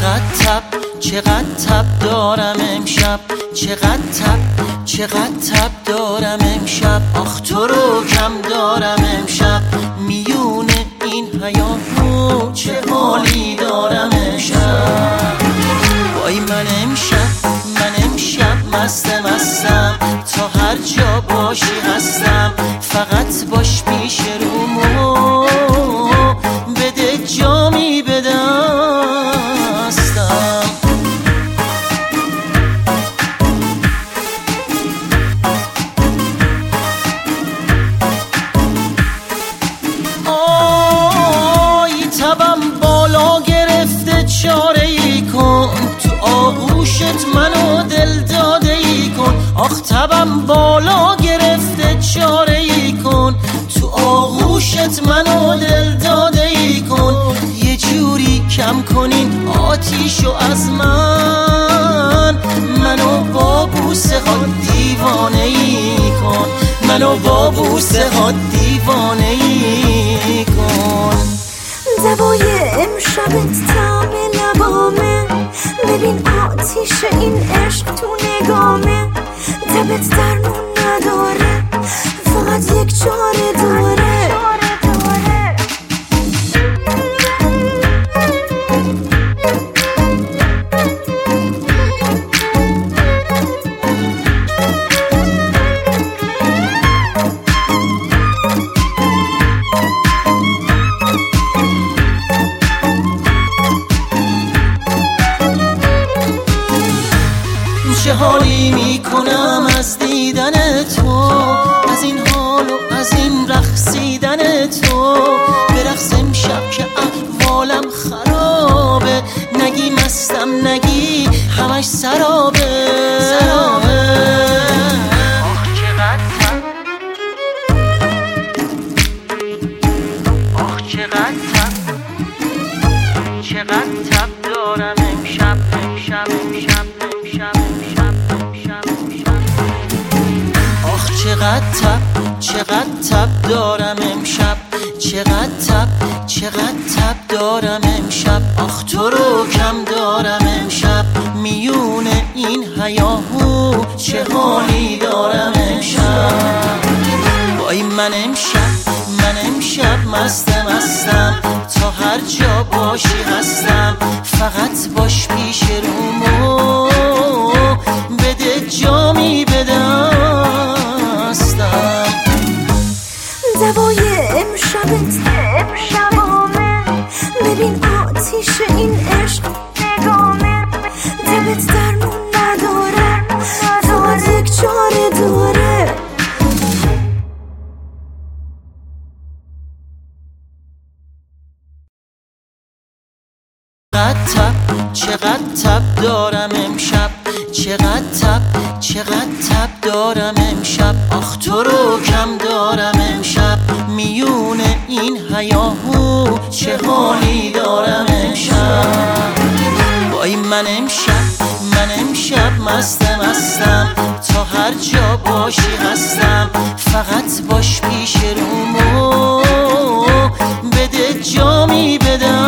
چقدر تب دارم امشب، چقدر تب دارم امشب. آخ تو رو کم دارم امشب، میون این هیاهو چه حالی دارم امشب. وای من امشب مستم، تا هر جا باشی هستم. فقط باش پیش رومو بده جامی بدستم. آی تبم بالا گرفته چاره ای کن، تو آغوشت منو دل داده ای کن. آخ تبم بالا گرفته چاره ای کن، تو آغوشت منو دل داده ای کن. یه جوری کم کنین آتیشو از منو با بوسه ها دیوانه ای کن، منو با بوسه ها دیوانه ای کن. دوای امشبت طعم لبامه، ببین آتیش این عشق تو نگامه. تبت درمون نداره، فقط یک چاره داره. چه حالی میکنم از دیدن تو، از این حال و از این رقصیدن تو. برقص امشب که احوالم خرابه، نگی مستم نگی همش سرابه. چقدر تب دارم امشب. آخ چقدر تب دارم امشب، چقدر تب دارم امشب. آخ تو رو کم دارم امشب، میون این هیاهو چه حالی دارم امشب. وای من امشب مستم، تا هر جا باشی هستم. فقط باش پیش رومو بده جامی بدستم. دوای امشبامه، ببین آتیش این عشق نگامه. تبت درمون نداره، فقط یک چاره داره. چقدر تب دارم امشب، چقدر تب دارم امشب. آخ تو رو کم دارم امشب، میون این هیاهو چه حالی دارم امشب. وای من امشب مستم، تا هر جا باشی هستم. فقط باش پیش رومو بده جامی بدم.